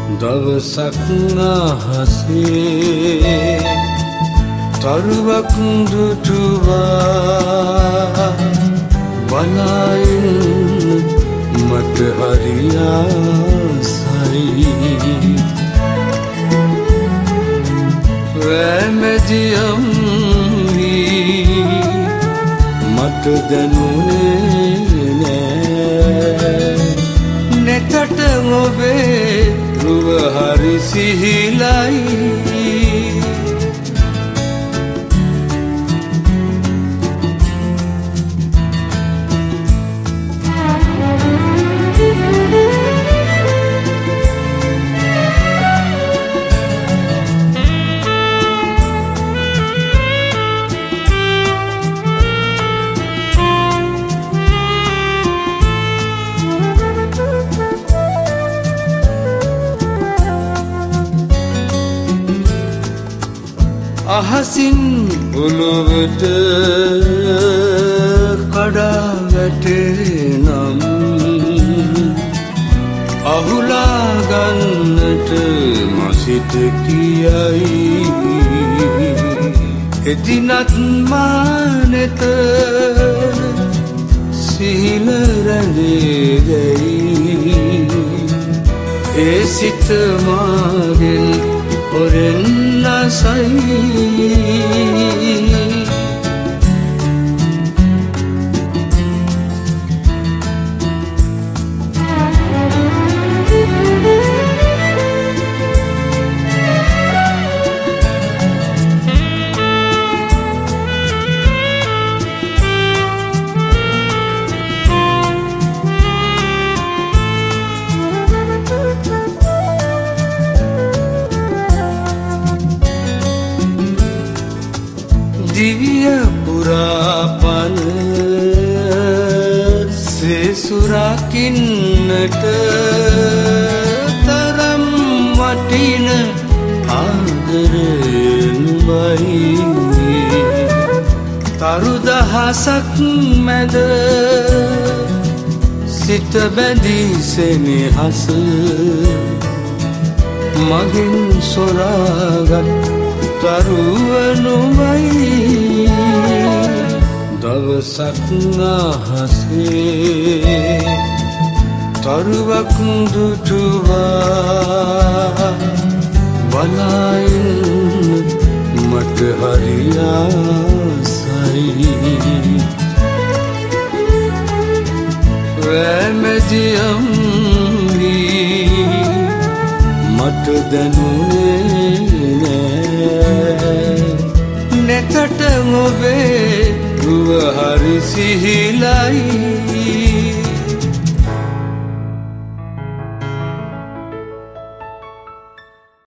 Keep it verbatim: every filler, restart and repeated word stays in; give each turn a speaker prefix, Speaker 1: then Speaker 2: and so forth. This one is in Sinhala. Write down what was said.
Speaker 1: දවසක් අහසේ තරුවක් දුටුවා බලයින් මට හරි ආසයි රැමැදියම් වී මට දැනුනේ නෑ නෙතට ඔබේ රුව හරි සිහිලයි අහසින් පොළොවට කඩා වැටෙනම් අහුලා ගන්නට මසිත කියයි එදිනත් මානෙත සිහින රැඳේ දැයි ඒ සිත මාගෙන් ඔරෙන් nasai Diya purapan sesurakinnata taram watina aadarenuwai taru dahasak mada sita bandi senehas magin soragat taruwanuwai දවසක් අහසේ තරුවක් දුටුවා බලයින් මට හරි ආසයි රැමැදියම් වී මට දැනුනේ නෑ නෙතට ඔබේ රුව හරි සිහිලයි